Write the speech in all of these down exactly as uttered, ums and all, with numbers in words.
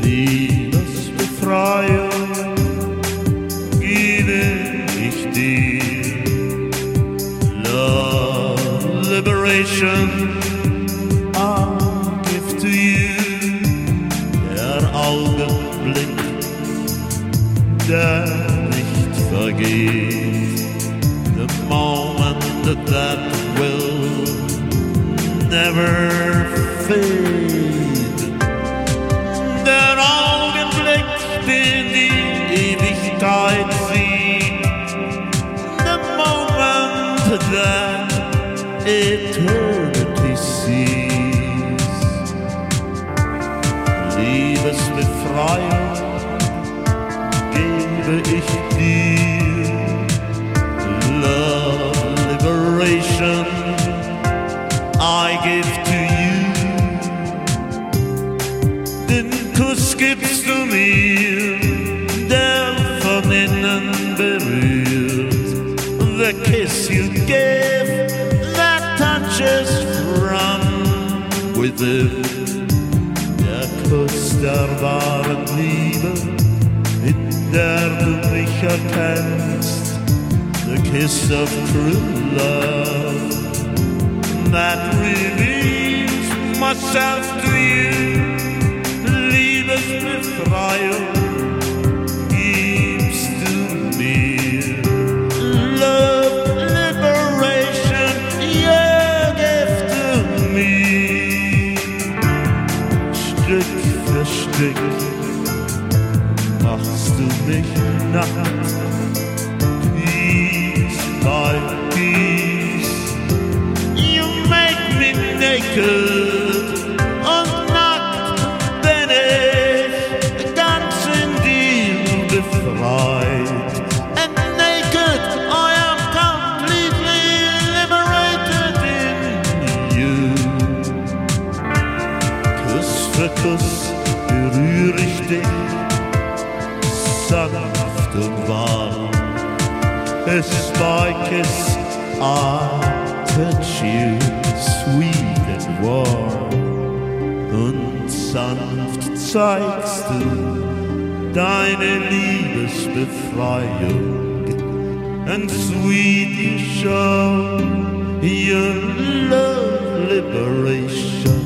Liebesbefreiung gebe ich dir. Love, liberation, I'll give to you. Der Augenblick, der nicht vergeht. The moment that will never fade. Der Augenblick, den die Ewigkeit sieht. The moment that eternity sees. Liebesbefreiung gebe ich dir. Love, liberation, I give to you. Den Kuss gibst du mir, der von innen berührt. The kiss you give, that touches from within. Der Kuss der wahren Liebe, in der du mich erkennst. The kiss of true love that reveals myself to you. Liebesbefreiung gibst du mir. Love, liberation, yeah, give to me. Stück für Stück machst du mich nackt. By peace, you make me naked, und nackt bin ich ganz in dir befreit. And naked I am completely liberated in you. Kuss für Kuss berühr ich dich, sanft und warm. Kiss by kiss, I touch you, sweet and warm. Und sanft zeigst du deine Liebesbefreiung. And sweet you show your love liberation.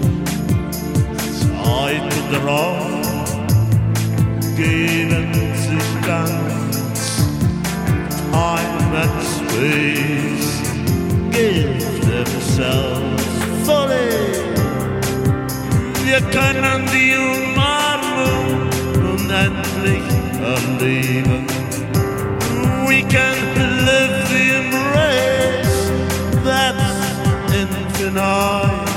Zeit und Raum geben sich ganz. Time and space give themselves fully. Wir können die Umarmung unendlich erleben. We can live the embrace that's infinite.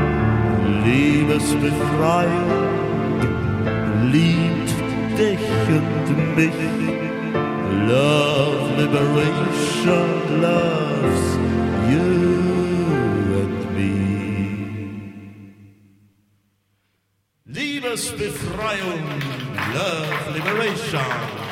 Liebesbefreiung liebt dich und mich. Love, liberation, loves you and me. Liebesbefreiung, love, liberation.